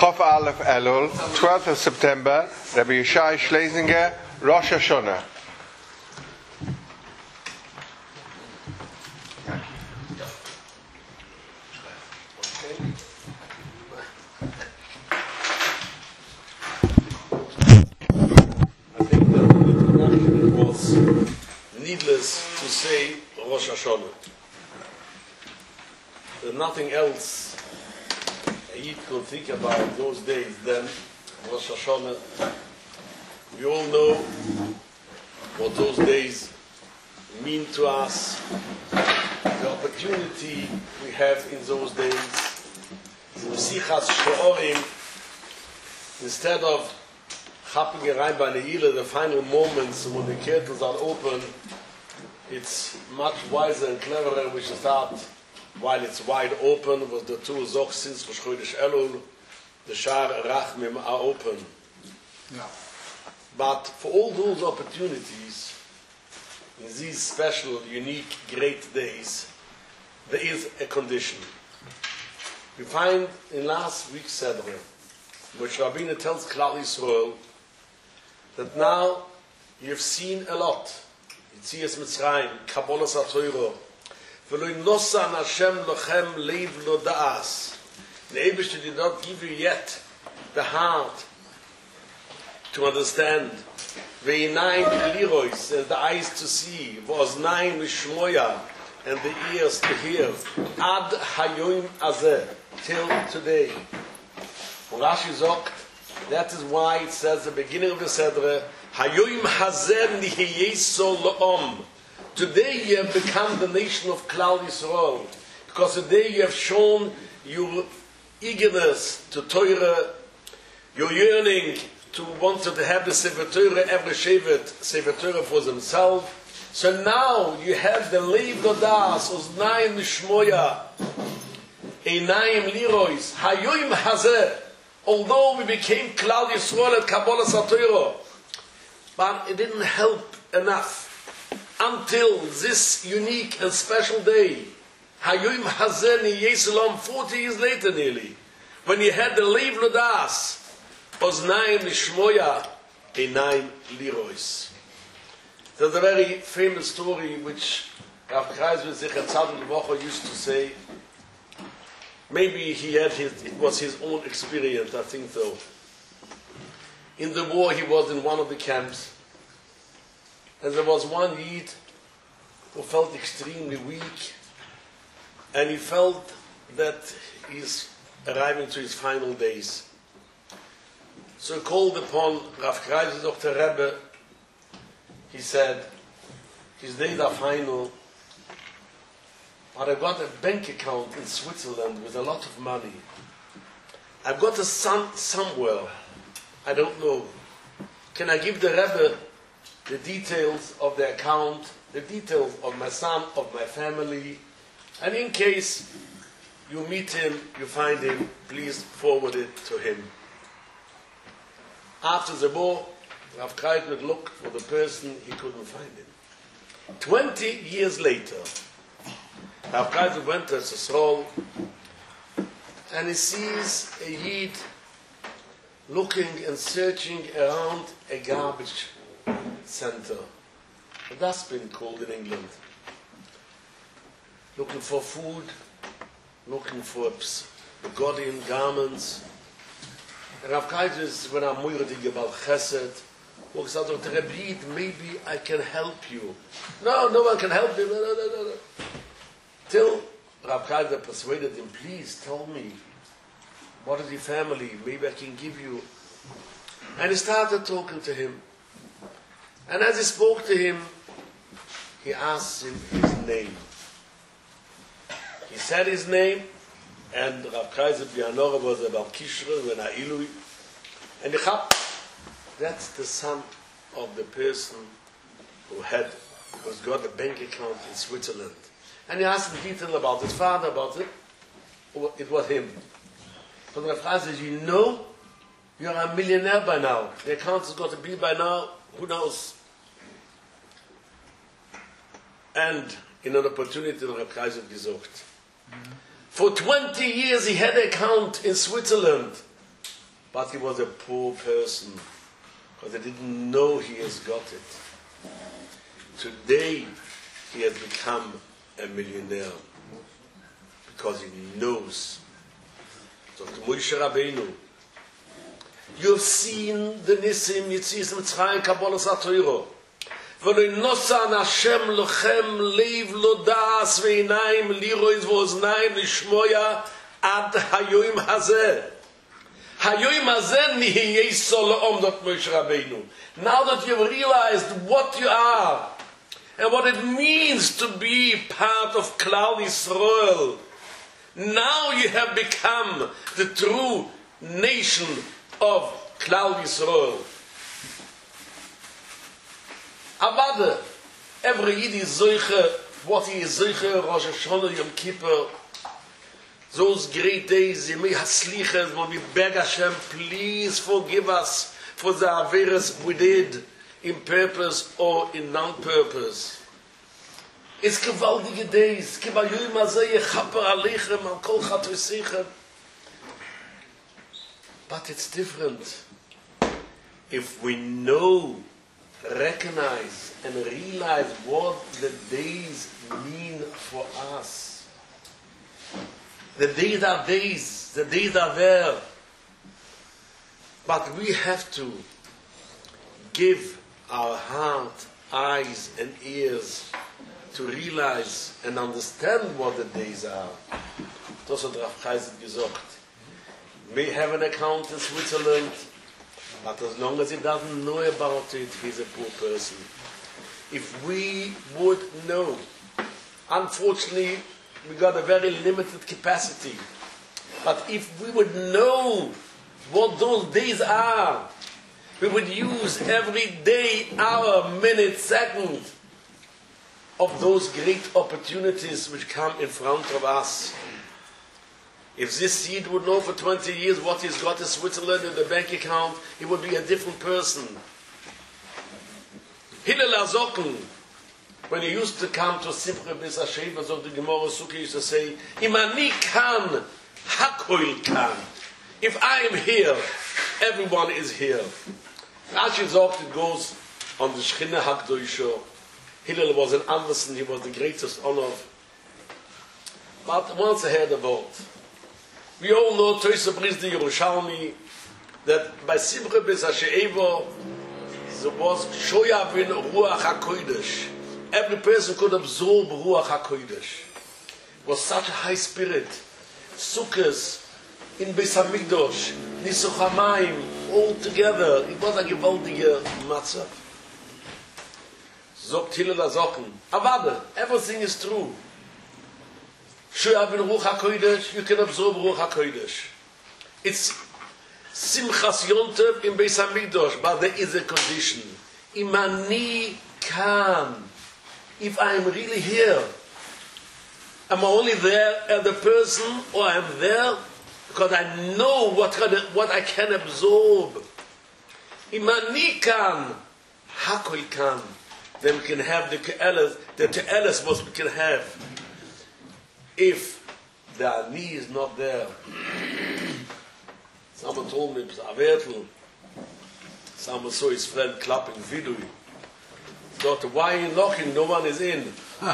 Chof Aleph Elul, 12th of September, Rabbi Yishai Schlesinger, Rosh Hashanah. I think that the introduction was needless to say Rosh Hashanah. There's nothing else Yid could think about those days than Rosh Hashanah. We all know what those days mean to us, the opportunity we have in those days. Sichas Shorim, instead of Chapping rein by Neila, the final moments when the curtains are open, it's much wiser and cleverer we should start while it's wide open, was the two Zoch since Rosh Chodesh Elul, the Shar Rachmim are open. Yeah. But for all those opportunities, in these special, unique, great days, there is a condition. We find in last week's Seder, which Rabbeinu tells Klal Yisrael, that now you've seen a lot. Yitzias Mitzrayim, Kabbalah Satorah, V'lo nosan Hashem lochem leiv lo da'as. The Eibishter did not give you yet the heart to understand. Ve'inayim lirois, and the eyes to see. V'oznayim lishmoya, and the ears to hear. Ad hayoim azeh, till today. Rashi sagt, that is why it says at the beginning of the Seder, Hayoim hazeh nihiyeso lo'om. Today you have become the nation of Klal Yisrael, because today you have shown your eagerness to Torah, your yearning to want to have the Sefer Torah, every Shevet, Sefer Torah for themselves. So now you have the Leiv Dodas, Oznayim Nishmoya, Einayim Lirois, Hayoim Hazeh. Although we became Klal Yisrael at Kabbalah Satorah, but it didn't help enough. Until this unique and special day, Hayoim Hazeni Yesulom, 40 years later nearly, when you had the Leiv Lodas, Oznayim Nishmoya, Einayim Lirois. There's a very famous story which Rav Kreisler Zichar Tzaddik Levocha used to say. Maybe it was his own experience, I think though. In the war he was in one of the camps, and there was one Yid who felt extremely weak, and he felt that he's arriving to his final days. So he called upon Rav Kreisler, Dr. Rebbe. He said, his days are final, but I've got a bank account in Switzerland with a lot of money. I've got a son somewhere, I don't know. Can I give the Rebbe the details of the account, the details of my son, of my family, and in case you meet him, you find him, please forward it to him. After the war, Rav Kreisler looked for the person, he couldn't find him. 20 years later, Rav Kreisler went to Sisrol, and he sees a Yid looking and searching around a garbage center, a dustbin called in England, looking for food, looking for Begodian garments. And Rav Kreisler is when I'm moirdig about Chesed, walks out of the Rebbe, maybe I can help you. No one can help you. No. Till Rav Kreisler persuaded him, please tell me, what is your family? Maybe I can give you. And he started talking to him. And as he spoke to him, he asked him his name. He said his name, and Rav Kreisler Bianora was about Kishra and Ailui. And he said, that's the son of the person who's got a bank account in Switzerland. And he asked him detail about his father, about it. It was him. But Rav Kreisler says, you know, you're a millionaire by now. The account has got to be by now, who knows? And in an opportunity, Rav Kreisler gesagt. For 20 years he had an account in Switzerland. but he was a poor person because he didn't know he has got it. Today, he has become a millionaire because he knows. So Moshe Rabbeinu, you've seen the Nisim, Yitzis, Mitzrayim, Kabbalah, Satoiro. ונוסע נשם לכם לב לא דעס ועיניים לירויז ואוזניים לשמוע עד היום הזה. היום הזה נהיה סולום דות משה רבינו. Now that you've realized what you are and what it means to be part of Klal Yisrael, now you have become the true nation of Klal Yisrael. Avada, every Yid is Zoiche, what he is Zoiche, Rosh Hashanah, Yom Kippur, those great days, Yemei HaSliches, when we beg Hashem, please forgive us for the Averes we did in purpose or in non-purpose. It's gewaltige days, Kibayui Mazeh Yechaper Aleichem, Al Kol Chatvisichem. But it's different. If we know, recognize and realize what the days mean for us. The days are days, the days are there. But we have to give our heart, eyes and ears to realize and understand what the days are. Das hat Rav Chayzit gesagt. May have an account in Switzerland, but as long as he doesn't know about it, he's a poor person. If we would know, unfortunately, we got a very limited capacity. But if we would know what those days are, we would use every day, hour, minute, second of those great opportunities which come in front of us. If this seed would know for 20 years what he's got in Switzerland in the bank account, he would be a different person. Hillel HaZoken, when he used to come to Simcha B'S Hashem, as the Gemara Sukkah used to say, Im ani kan, hakoil kan. If I am here, everyone is here. Rashi sagt, it goes on the Shechina HaKdoisha. Hillel was an Anderson, he was the greatest honor. But once I heard about, we all know Toisa Bris the Yerushalmi, that by Simcha B'S Hashem there was Shoya bin Ruach HaKodesh. Every person could absorb Ruach HaKodesh. It was such a high spirit. Sukkahs in Beis HaMikdash, Nisuch HaMayim, all together. It was a gewaltige Matzah. Zogt Hillel HaZoken. Avada, everything is true. Shoya bin Ruach HaKodesh, you can absorb Ruach HaKodesh. It's Simchas Yontev in Beis HaMikdash, but there is a condition. Imani kan. If I am really here, am I only there as a person, or I am there because I know what I can absorb? Imani kan, hakol kan. Then we can have the te'eles what we can have. If the ani is not there, someone told me, someone saw his friend clapping vidui. Thought, why are you knocking? No one is in.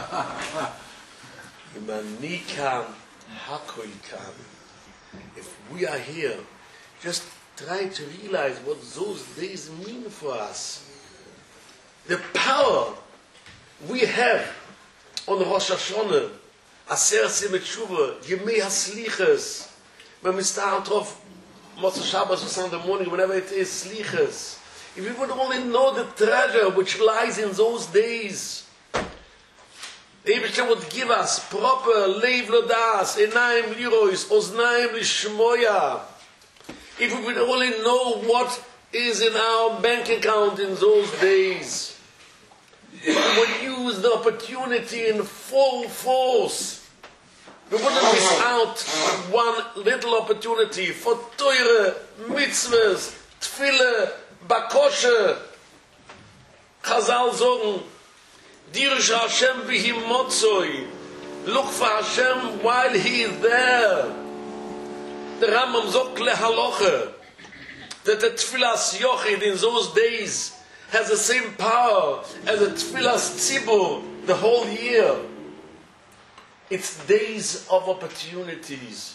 If we are here, just try to realize what those days mean for us. The power we have on Rosh Hashanah, Aser Simet Shuvah, Yemei HaSliches, when we start off Motzei Shabbos or Sunday morning, whenever it is, Sliches. If we would only know the treasure which lies in those days, the Eibishter would give us proper Leiv Lodas, Einayim Lirois, Oznaim Lishmoya. If we would only know what is in our bank account in those days, we would use the opportunity in full force. We wouldn't miss out one little opportunity for Teure, Mitzvahs, Tfile, Bakoshe. Chazal sagen, Dirsh Hashem b'himotzoi. Look for Hashem while He is there. The Rambam sagt lehaloche. that the Tfilas Yochid in those days has the same power as the Tfilas Tzibur the whole year. It's days of opportunities.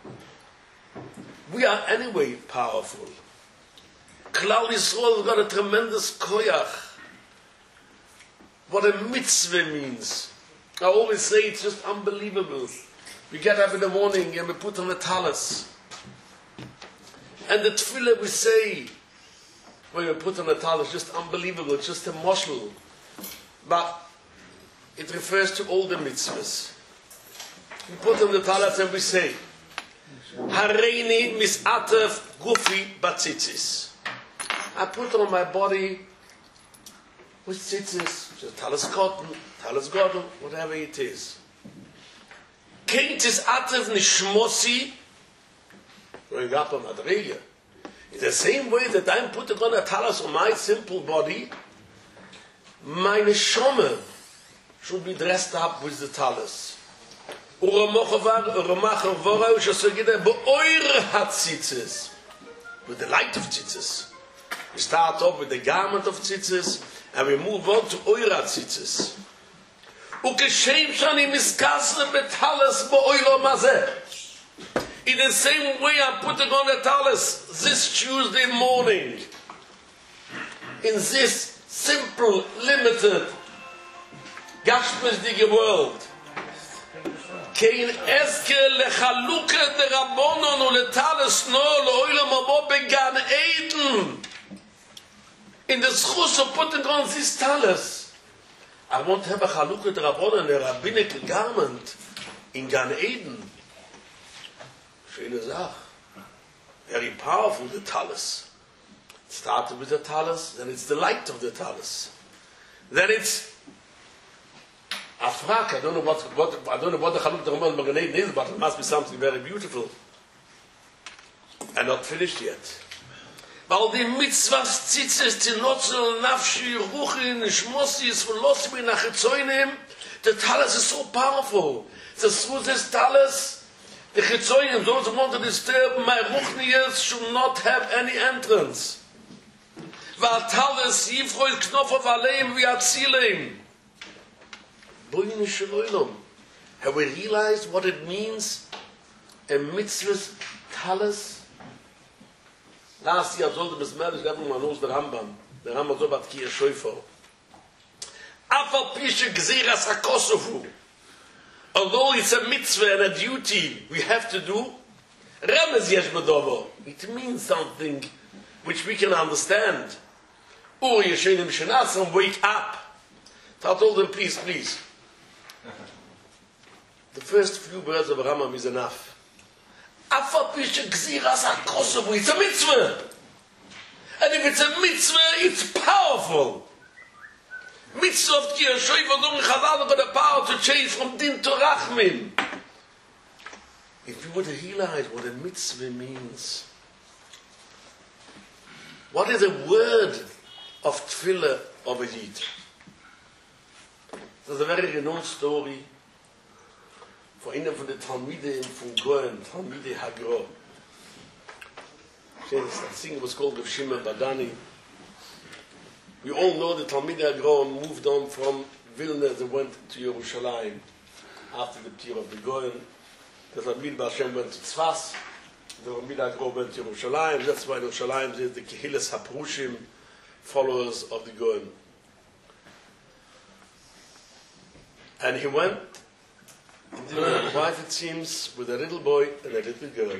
We are anyway powerful. Klal Yisrael has got a tremendous koyach. What a mitzvah means. I always say it's just unbelievable. We get up in the morning and we put on the talis. And the tefillah we say when we put on the talis, just unbelievable. It's just a moshel. But it refers to all the mitzvahs. We put on the talis and we say, Hareini mis'atef gufi batzitzis. I put on my body with tzitzis, just talis cotton, talis godel, whatever it is. Keitis atev nishmosi, going up on Madriga. In the same way that I'm putting on a talis on my simple body, my neshama should be dressed up with the talis. With the light of tzitzis. We start off with the garment of tzitzis, and we move on to oira tzitzis. In the same way I'm putting on a talis this Tuesday morning, in this simple, limited, gashmisdige world. Kein eske lechaluke de rabbonon u letalis no lo'olam abo began Eden. In the schus of putting on this talis, I want to have a chaluke de rabbonon, a rabbinic garment in Gan Eden. Schöne Sache. Very powerful, the talis. It started with the talis, then it's the light of the talis. Then it's Afrak. I don't know what the Chaluk de Rabbanon Gan Eden is, but it must be something very beautiful. And not finished yet. Weil die Mitzvahs Tzitzis, Tinotzel, Nafshi, Ruchin, Shmosis, Velosim, Nachitzoinim, the talis is so powerful. The through this talis, the Chitzoinim, those who want to disturb my Ruchnias, should not have any entrance. Weil talis, Yifroid, Knofov, Aleim, Viatzileim. Have we realized what it means? A mitzvah's talis? Last year I told the Bismarck, everyone knows the Rambam. The Rambam so about Kiya Shoifo. Afal Pisha Gzeras HaKosovu. Although it's a mitzvah and a duty we have to do, Remez Yesh Bedovo. It means something which we can understand. Uri Yeshenim Shenasam, wake up. So I told them, please. The first few words of Rambam is enough. It's a mitzvah. And if it's a mitzvah, it's powerful. Mitzvah of Kiya Shoifo Durin Chazal got the power to change from Din to Rachmin. If you would realize what a mitzvah means, what is the word of tefillah of a Yid? There's a very renowned story for einen von den Talmidei von Goen, Talmidei Hagro. That thing was called of Shimon Badani. We all know that Talmidei Hagro moved on from Vilna, they went to Yerushalayim after the Ptir of the Goen. The Talmidei Hashem went to Tzfas, the Talmidei Hagro went to Yerushalayim. That's why Yerushalayim is the Kehillas HaPrushim, followers of the Goen. And he went into a wife, it seems, with a little boy and a little girl.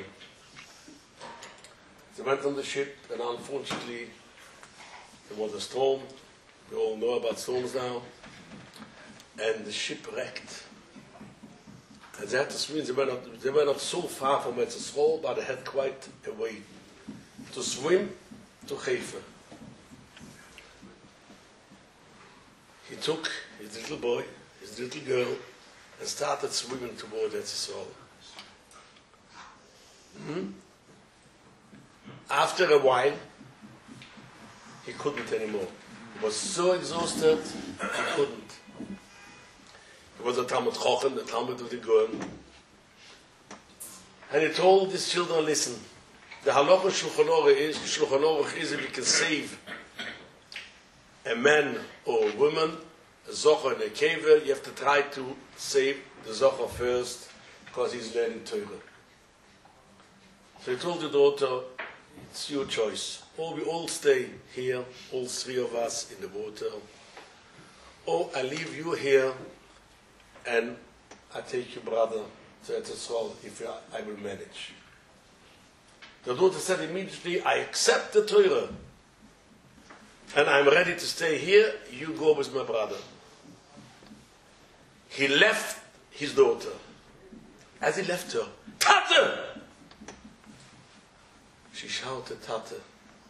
They went on the ship, and unfortunately, there was a storm. We all know about storms now. And the ship wrecked. And they had to swim. They were not so far from Etzisrol, but they had quite a way to swim to Haifa. He took his little boy, his little girl, and started swimming toward Etzisrol. After a while, he couldn't anymore. He was so exhausted, he couldn't. He was a Talmud Chochem, the Talmud of the Goen. And he told his children, listen, The halacha Shulchan Aruch is if you can save a man or a woman, a zocher and a kever, you have to try to save the zocher first because he's learning Torah. So he told the daughter, it's your choice. Or we all stay here, all three of us in the water. Or I leave you here and I take your brother to Eretz Yisrael if I will manage. The daughter said immediately, I accept the Torah. And I'm ready to stay here, you go with my brother. He left his daughter. As he left her, Tate! She shouted, Tate.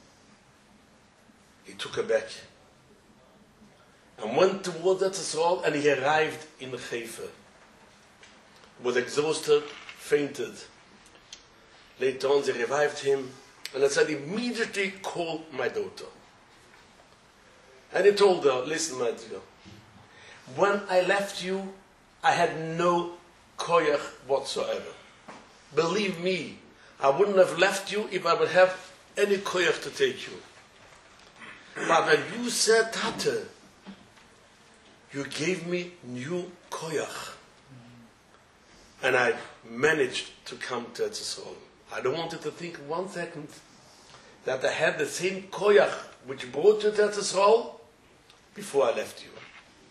He took her back and went towards Eretz Yisrael, and he arrived in Haifa. Was exhausted, fainted. Later on, they revived him, and I said, immediately call my daughter. And he told her, listen, my dear, when I left you, I had no koyach whatsoever. Believe me, I wouldn't have left you if I would have any koyach to take you. But when you said, Tate, you gave me new koyach. And I managed to come to Eretz Yisrael. I don't want you to think 1 second that I had the same koyach which brought you to Eretz Yisrael before I left you.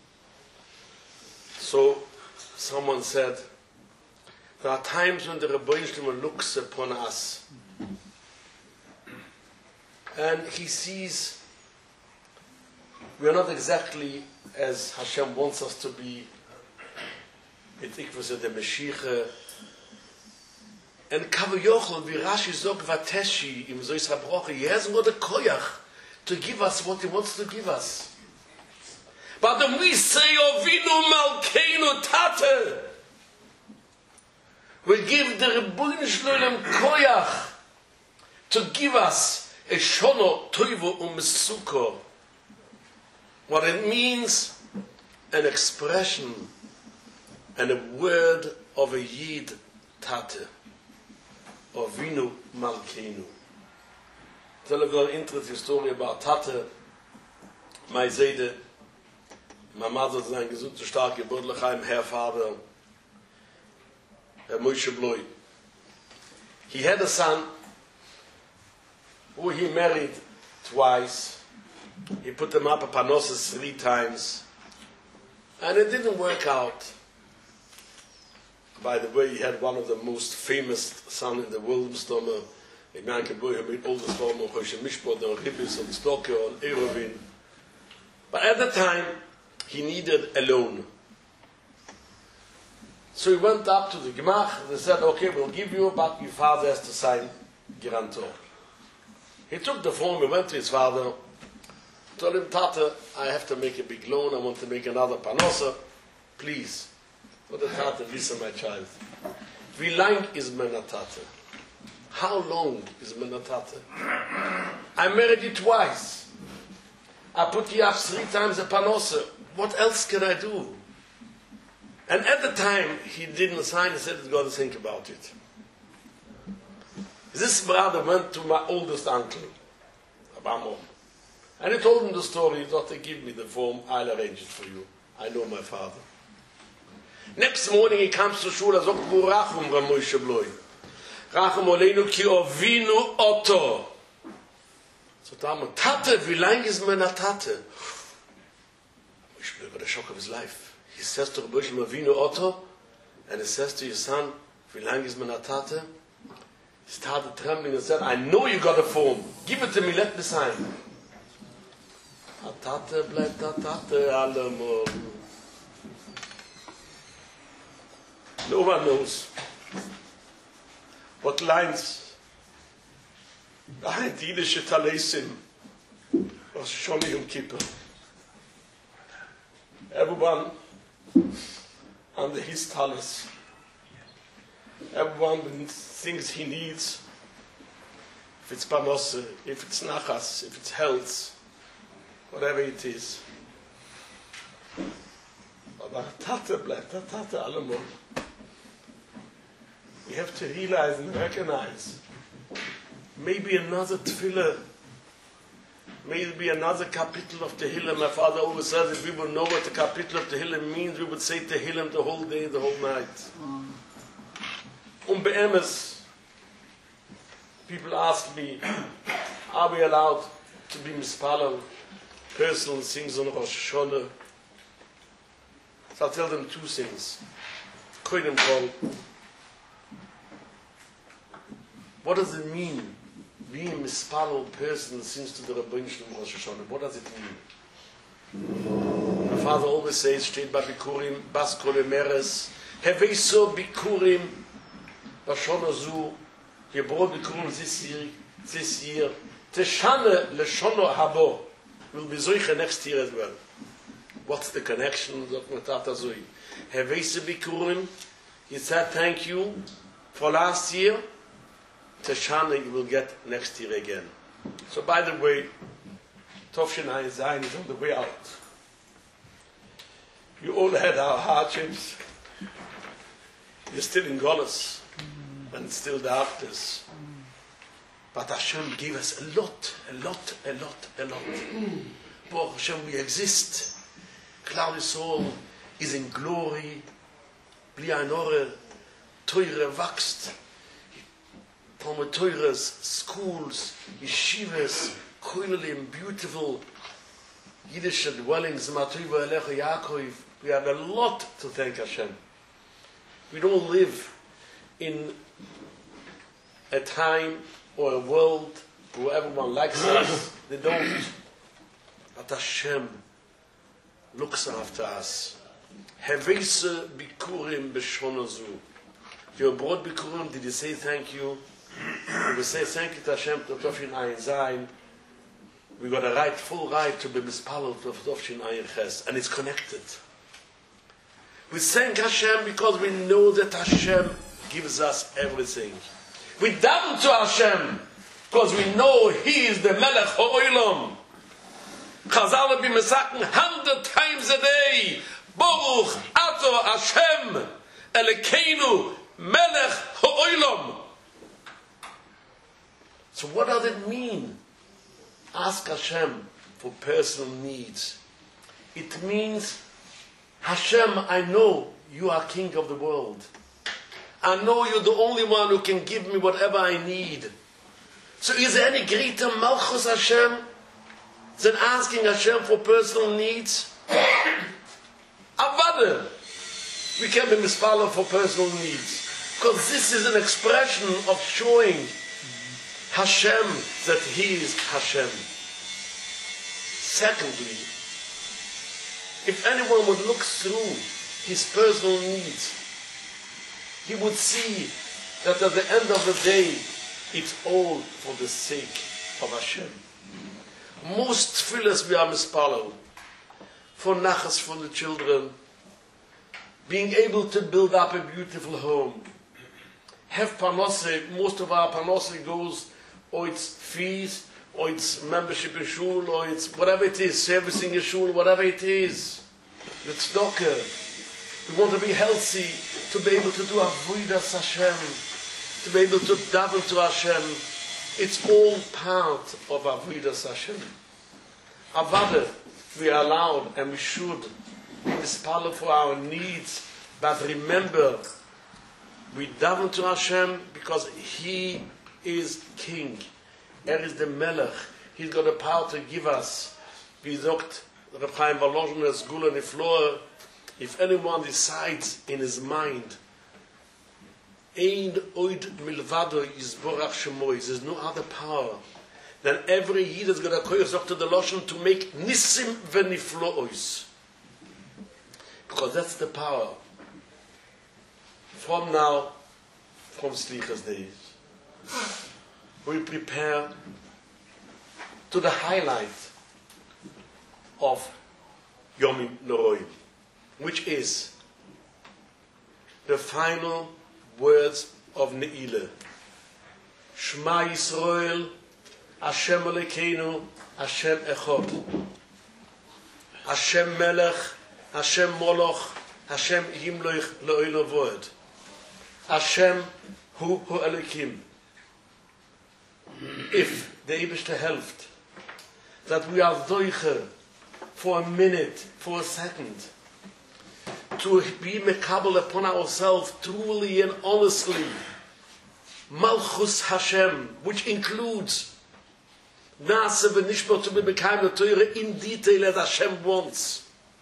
So someone said, there are times when the Rebbeinu Shlema looks upon us and he sees we are not exactly as Hashem wants us to be. Mit ikvus the Mashiach. And Kavayochel, wie Rashi sagt, Vateshi, im Zois HaBrocha, he hasn't got a koyach to give us what he wants to give us. But when we say, Ovinu Malkeinu Tate, we give the Rebbeinu Shlolem koyach to give us a shono toivo umesuko. What it means, an expression and a word of a Yid Tate, Ovinu Malkeinu. Tell a very interesting story about Tate. My Zede, my mother is ein gesund, stark Geburtlichheim, Herr Vater, Herr Moshe Bloy. He had a son who he married twice. He put them up a panosis 3 times. And it didn't work out. By the way, he had one of the most famous sons in the world, a man who made all the storm of Hoshe Mishpot, on Ribbis, on Stokke, on Erovin. But at the time, he needed a loan. So he went up to the Gemach, and they said, okay, we'll give you, but your father has to sign guarantor. He took the form, he went to his father, told him, Tate, I have to make a big loan, I want to make another panosa, please. So the Tate, listen, my child. Wie lang is mena Tate? How long is mena Tate? I married you twice. I put you up 3 times a panosa. What else can I do? And at the time, he didn't sign, he said, he's got to think about it. This brother went to my oldest uncle, Abamo, and he told him the story. He thought, give me the form, I'll arrange it for you. I know my father. Next morning he comes to shul, sagt, Burachum Ramoshe Bloy. Rachum Oleinu ki ovinu oto. So Tate, wie lang is mena Tate? Moshe Bloy got a shock of his life. He says to Rabbi Avinu Otto, and he says to his son, wie lang is mena Tate? He started trembling and said, I know you got a form. Give it to me, let me sign. Tate bleibt Tate allemal. No one knows what lines behind jüdische Talesim was Shoni Yom Kippur. Everyone under his talis. Everyone thinks he needs, if it's panosse, if it's nachas, if it's health, whatever it is. But Tate bleibt Tate allemal. We have to realize and recognize maybe another tefillah, maybe another kapitel of Tehillim. My father always says if we would know what the kapitel of Tehillim means, we would say Tehillim the whole day, the whole night. Be'emes, people ask me, are we allowed to be mispalel? Person sings on Rosh Hashanah. So I'll tell them two things. Koydem kol, what does it mean? Being a mispalel person sings to the Rabbeinu Shalom Rosh Hashanah. What does it mean? My father always says, steht bei Bikurim, Bas Kol Meres, Heveiso Bikurim, Bashona Zu, Gebrot Bikurim this year, Teshane Leshono Habo, will be Zoiche next year as well. What's the connection? Heveiso Bikurim, he said thank you for last year, Teshane you will get next year again. So by the way, Tovshin Ayin Zayin is on the way out. You all had our hardships. You're still in Golos and still darkness. But Hashem gave us a lot. Baruch Hashem, we exist. Klal Yisrael is in glory. Bli Einore, Teure wächst. From Teures, schools, yeshivas, koilelim, beautiful Yiddish dwellings, Matuva Elecha Yaakov. We have a lot to thank Hashem. We don't live in a time or a world where everyone likes us. They don't. But Hashem looks after us. Heveiso Bikurim b'shona zu. If you brought Bikurim, did you say thank you? We say thank you to Hashem to Tovshin Ayin Zayin. We got a full right to be mispalel to Tovshin Ayin Ches, and it's connected. We thank Hashem because we know that Hashem gives us everything. We daven to Hashem because we know He is the Melech HaOlam. Chazal be mesaken 100 times a day. Baruch Ato Hashem Elokeinu Melech HaOlam. So what does it mean? Ask Hashem for personal needs. It means, Hashem, I know you are King of the world. I know you're the only one who can give me whatever I need. So is there any greater Malchus Hashem than asking Hashem for personal needs? Avada, we can be mispalel for personal needs. Because this is an expression of showing Hashem that He is Hashem. Secondly, if anyone would look through his personal needs, he would see that at the end of the day, it's all for the sake of Hashem. Most tefillas we are mispalel for nachas for the children, being able to build up a beautiful home, have parnose. Most of our parnose goes, or it's fees, or it's membership in shul, or it's whatever it is, servicing a shul, whatever it is. It's tzedakah. We want to be healthy, to be able to do avodas Hashem, to be able to daven to Hashem. It's all part of avodas Hashem. Avada, we are allowed and we should be mispalel for our needs, but remember, we daven to Hashem because He is King. Is the Melech. He's got the power to give us. Wie sagt Reb Chaim Volozhin as Gula Nifloa, if anyone decides in his mind, Ein oid milvado yizborach shemoy, there's no other power, then every Yid is going to call to the Lashon to make nisim v'nifloos. Because that's the power. From now, from Slichas days, we prepare to the highlight of Yom Noroim, which is the final words of Ne'ilah. Shema Yisrael, Hashem Elokeinu, Hashem Echad. Hashem Melech, Hashem Moloch, Hashem Yimloich Lo'ilo Voed. Hashem Hu Elokim. if the Eibishter helped, that we are doiche for a minute, for a second, to be mekabel upon ourselves truly and honestly, Malchus Hashem, which includes Nase v'nishma, to be mekayim the Torah in detail as Hashem wants,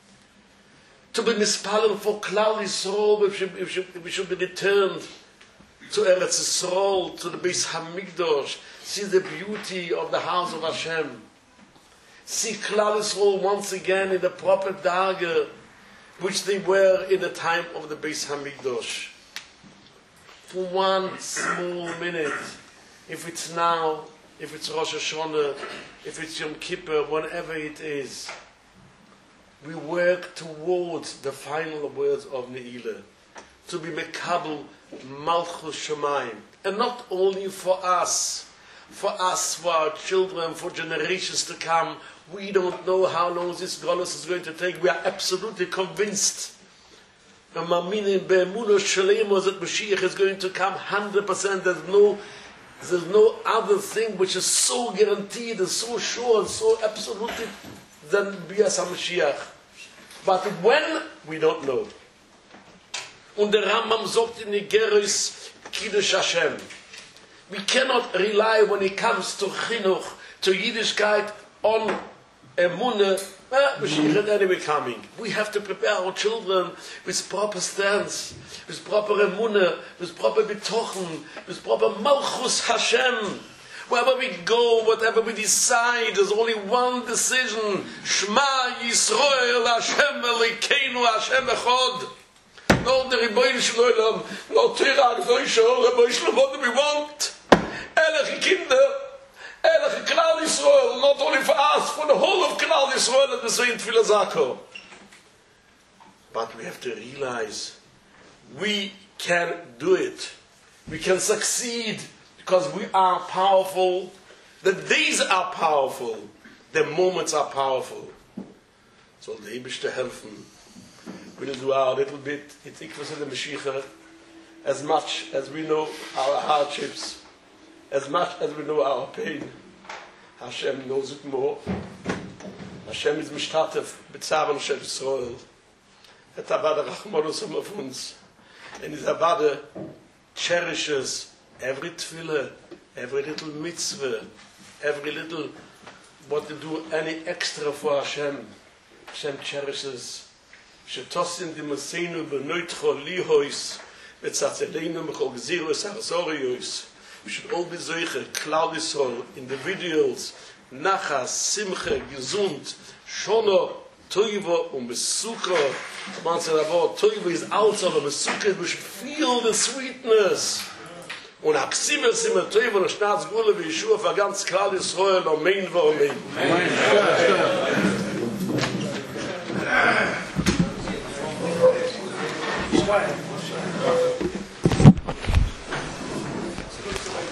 to be mispalel for Klal Yisrael, we should be returned to Eretz Yisrael, to the Beis Hamikdash, see the beauty of the house of Hashem, see Klal Yisrael once again in the proper darga which they were in the time of the Beis Hamikdash. For one small minute, if it's now, if it's Rosh Hashanah, if it's Yom Kippur, whatever it is, we work towards the final words of Ne'ilah, to be Mekabel Malchus Shamayim, and not only for us, for our children, for generations to come. We don't know how long this Golus is going to take. We are absolutely convinced. And Ma'aminin be'emunah shalema that Mashiach is going to come 100%. There's no other thing which is so guaranteed and so sure and so absolutely than Bias HaMashiach. But when, we don't know. Und der Rambam sagt in Igeris Kiddush Hashem, we cannot rely when it comes to Chinuch, to Yiddishkeit, on Emunah. Mashiach is anyway coming. We have to prepare our children with proper stance, with proper Emunah, with proper Bitochen, with proper Malchus Hashem. Wherever we go, whatever we decide, there's only one decision. Shema Yisrael Hashem Elokeinu Hashem Echad. No, the Rebbeinu Shalom, no Torah, no Yisrael, Rebbeinu Shalom, what do we want? Elech Kinder, Elech Klal Yisrael, not only for us, for the whole of Klal Yisrael, as we say in Tfilah Zako. But we have to realize, we can do it. We can succeed, because we are powerful. The days are powerful. The moments are powerful. So the Eibishter helfen. We'll do our little bit, it's equal to the Mashiach, as much as we know our hardships, as much as we know our pain. Hashem knows it more. Hashem is mishtatef b'tzavam shel Yisrael. Et Abada Rachmanus of uns. And his Abada cherishes every tefillah, every little mitzvah, every little, what to do, any extra for Hashem. Hashem cherishes. Shetosin dimasenu benoitcho lihois betzatzelenu mechol gzirus arzorios. We should all be zoiche, Klal Yisrael, individuals, nachas, simche, gesund, shono, toivo, besuko. Man said about toivo is outside of besuko. We should feel the sweetness. Und aksimer simer toivo no shnaz gule v'yeshua for ganz Klal Yisrael. Amen v'amen.